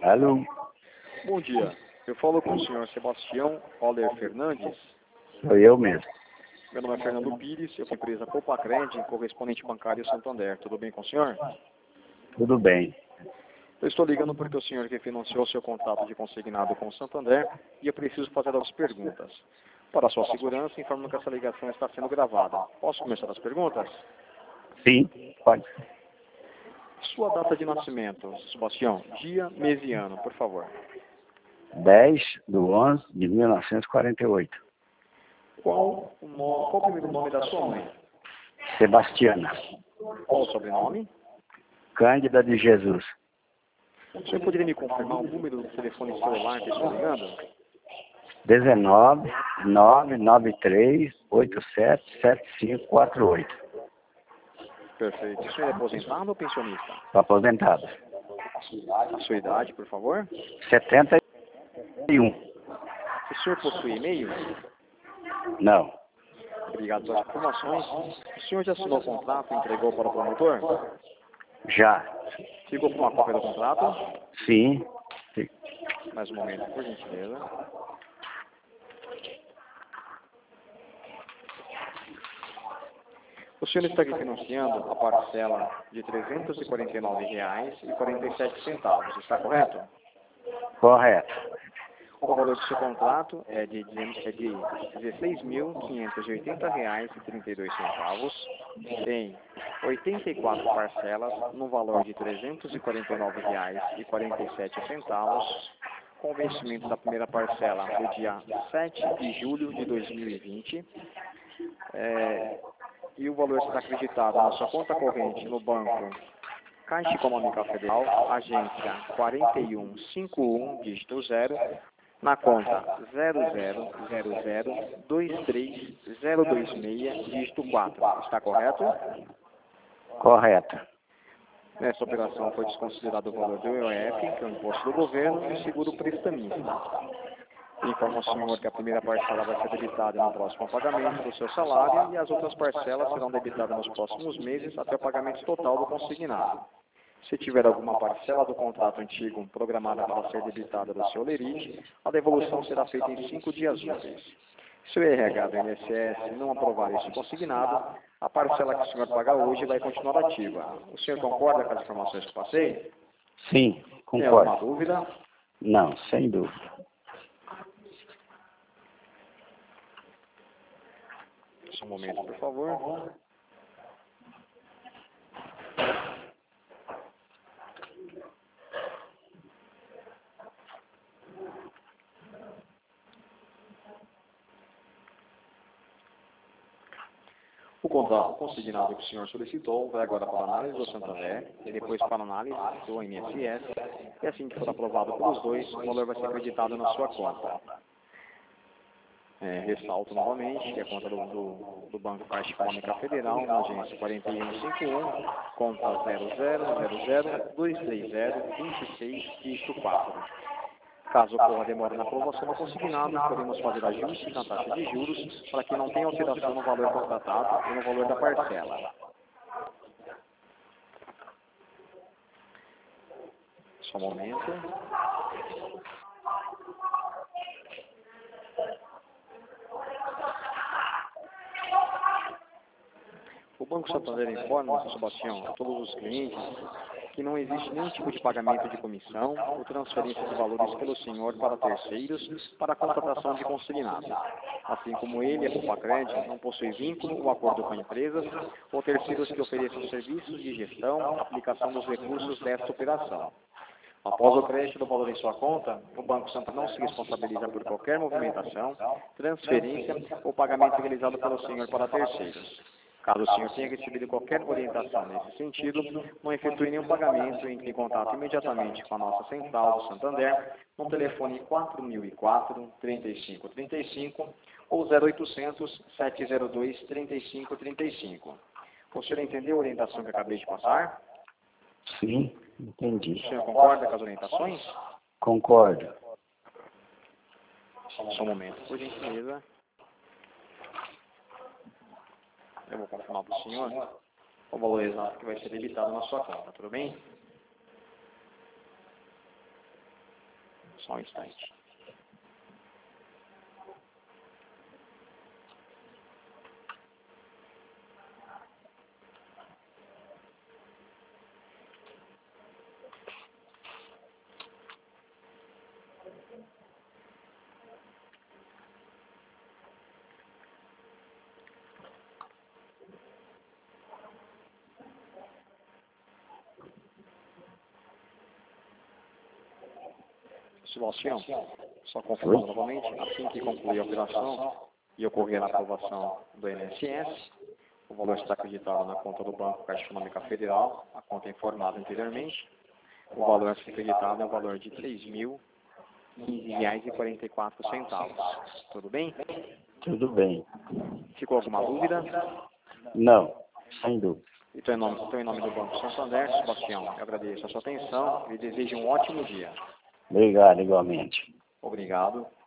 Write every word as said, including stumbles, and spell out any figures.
Alô? Bom dia. Eu falo com o senhor Sebastião Oller Fernandes. Sou eu mesmo. Meu nome é Fernando Pires, eu sou empresa Popacred, correspondente bancário Santander. Tudo bem com o senhor? Tudo bem. Eu estou ligando porque o senhor refinanciou seu contrato de consignado com o Santander e eu preciso fazer algumas perguntas. Para a sua segurança, informo que essa ligação está sendo gravada. Posso começar as perguntas? Sim, pode. Sua data de nascimento, Sebastião, dia, mês e ano, por favor. dez de onze de mil novecentos e quarenta e oito. Qual o, no... Qual o primeiro nome da sua mãe? Sebastiana. Qual o sobrenome? Cândida de Jesus. O senhor poderia me confirmar o número do telefone celular que estou ligando? dezenove, nove nove três, oito sete sete cinco quatro oito. Perfeito. O senhor é aposentado ou pensionista? Estou aposentado. A sua idade, por favor? setenta e um. O senhor possui e-mail? Não. Obrigado pelas informações. O senhor já assinou o contrato e entregou para o promotor? Já. Ficou com uma cópia do contrato? Sim. Mais um momento, por gentileza. O senhor está aqui financiando a parcela de trezentos e quarenta e nove reais e quarenta e sete centavos, está correto? Correto. O valor do seu contrato é de, é de dezesseis mil quinhentos e oitenta reais e trinta e dois centavos, em oitenta e quatro parcelas, no valor de trezentos e quarenta e nove reais e quarenta e sete centavos, com vencimento da primeira parcela no dia sete de julho de dois mil e vinte, é, e o valor será acreditado na sua conta corrente no banco Caixa Econômica Federal, agência quatro um cinco um, dígito zero, na conta zero zero zero zero dois três zero dois seis, dígito quatro. Está correto? Correto. Nessa operação foi desconsiderado o valor do I O F, que é o imposto do governo, e o seguro prestamista. Informa o senhor que a primeira parcela vai ser debitada no próximo pagamento do seu salário e as outras parcelas serão debitadas nos próximos meses até o pagamento total do consignado. Se tiver alguma parcela do contrato antigo programada para ser debitada do seu lerite, a devolução será feita em cinco dias úteis. Se o R H do I N S S não aprovar esse consignado, a parcela que o senhor paga hoje vai continuar ativa. O senhor concorda com as informações que passei? Sim, Tem alguma concordo. dúvida? Não, sem dúvida. Só um momento, por favor. O contrato consignado que o senhor solicitou vai agora para a análise do Santander e depois para a análise do I N S S, e assim que for aprovado pelos dois, o valor vai ser acreditado na sua conta. É, ressalto novamente que a conta do, do, do Banco Caixa Econômica Federal, na agência quatro um cinco um, conta zero zero zero zero dois três zero dois seis, dígito quatro. Caso ocorra demora na aprovação do consignado, podemos fazer ajustes na taxa de juros para que não tenha alteração no valor contratado e no valor da parcela. Só um momento. O Banco Santander informa, Sr. Sebastião, a todos os clientes que não existe nenhum tipo de pagamento de comissão ou transferência de valores pelo senhor para terceiros para a contratação de consignado. Assim como ele, a Popacred, não possui vínculo ou acordo com empresas ou terceiros que ofereçam serviços de gestão, aplicação dos recursos desta operação. Após o crédito do valor em sua conta, o Banco Santander não se responsabiliza por qualquer movimentação, transferência ou pagamento realizado pelo senhor para terceiros. Caso o senhor tenha recebido qualquer orientação nesse sentido, não efetue nenhum pagamento, entre em contato imediatamente com a nossa central do Santander no telefone quatro mil e quatro, trinta e cinco trinta e cinco ou zero oitocentos, sete zero dois, trinta e cinco trinta e cinco. O senhor entendeu a orientação que acabei de passar? Sim, entendi. O senhor concorda com as orientações? Concordo. Só um momento, por gentileza. Eu vou confirmar para o senhor o valor exato que vai ser debitado na sua conta, tudo bem? Só um instante. Sebastião, só confirmando novamente, assim que concluir a operação e ocorrer a aprovação do I N S S, o valor está acreditado na conta do Banco Caixa Econômica Federal, a conta informada anteriormente. O valor a ser acreditado é o valor de três mil e quinze reais e quarenta e quatro centavos. Tudo bem? Tudo bem. Ficou alguma dúvida? Não, sem dúvida. Então, em nome, então, em nome do Banco Santander, Sebastião, eu agradeço a sua atenção e desejo um ótimo dia. Obrigado, igualmente. Obrigado.